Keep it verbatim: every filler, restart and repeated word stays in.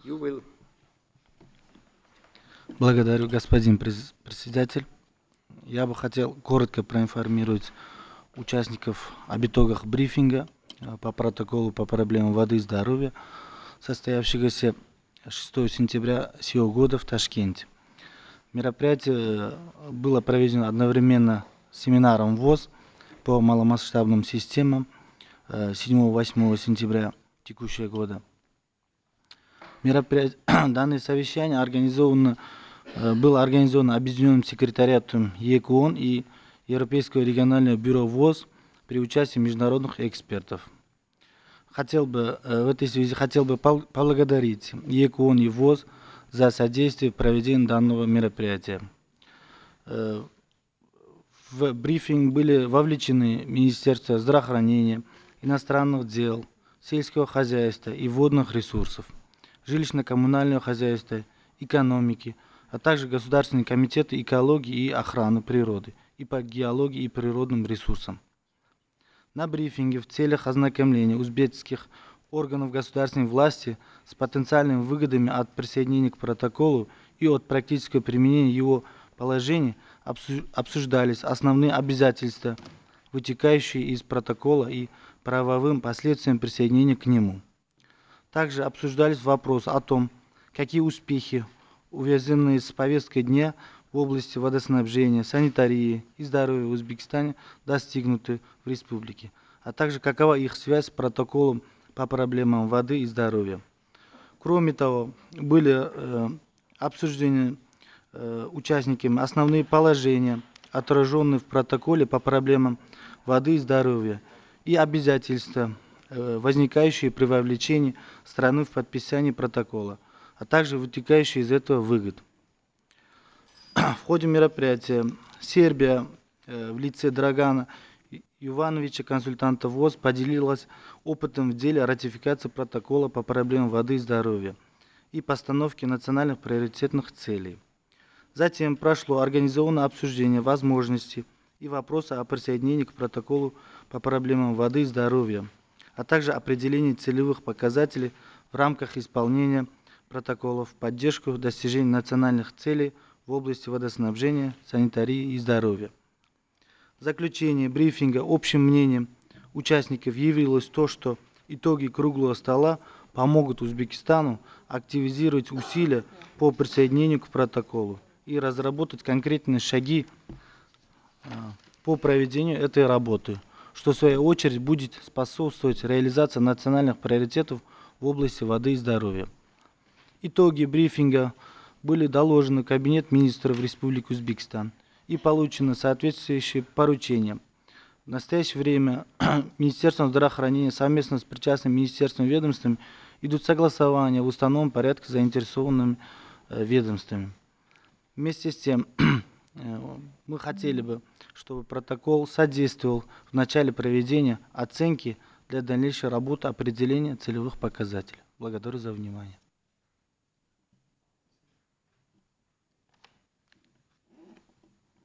You will. Благодарю, господин през- председатель. Я бы хотел коротко проинформировать участников об итогах брифинга э, по протоколу по проблемам воды и здоровья, состоявшегося шестого сентября сего года в Ташкенте. Мероприятие э, было проведено одновременно с семинаром ВОЗ по маломасштабным системам э, седьмого-восьмого сентября текущего года. Мероприятие, данное совещание организовано, э, было организовано Объединенным секретариатом ЕКОН и Европейского регионального бюро ВОЗ при участии международных экспертов. Хотел бы э, в этой связи хотел бы пол- поблагодарить ЕКОН и ВОЗ за содействие в проведении данного мероприятия. Э, В брифинг были вовлечены Министерство здравоохранения, иностранных дел, сельского хозяйства и водных ресурсов, жилищно-коммунального хозяйства, экономики, а также Государственные комитеты экологии и охраны природы и по геологии и природным ресурсам. На брифинге в целях ознакомления узбекских органов государственной власти с потенциальными выгодами от присоединения к протоколу и от практического применения его положений обсу- обсуждались основные обязательства, вытекающие из протокола и правовым последствиям присоединения к нему. Также обсуждались вопросы о том, какие успехи, увязанные с повесткой дня в области водоснабжения, санитарии и здоровья в Узбекистане, достигнуты в республике, а также какова их связь с протоколом по проблемам воды и здоровья. Кроме того, были э, обсуждены э, участниками основные положения, отраженные в протоколе по проблемам воды и здоровья, и обязательства, э, возникающие при вовлечении страны в подписание протокола, а также вытекающие из этого выгод. В ходе мероприятия Сербия э, в лице Драгана Ивановича, консультанта ВОЗ, поделилась опытом в деле ратификации протокола по проблемам воды и здоровья и постановки национальных приоритетных целей. Затем прошло организованное обсуждение возможностей и вопроса о присоединении к протоколу по проблемам воды и здоровья, а также определение целевых показателей в рамках исполнения протоколов в поддержку достижения национальных целей в области водоснабжения, санитарии и здоровья. В заключение брифинга общим мнением участников явилось то, что итоги круглого стола помогут Узбекистану активизировать усилия по присоединению к протоколу и разработать конкретные шаги по проведению этой работы, что в свою очередь будет способствовать реализации национальных приоритетов в области воды и здоровья. Итоги брифинга были доложены в Кабинет министров Республики Узбекистан и получены соответствующие поручения. В настоящее время Министерством здравоохранения совместно с причастными министерством ведомствами идут согласования в установленном порядке с заинтересованными э, ведомствами. Вместе с тем, э, мы хотели бы, чтобы протокол содействовал в начале проведения оценки для дальнейшей работы определения целевых показателей. Благодарю за внимание.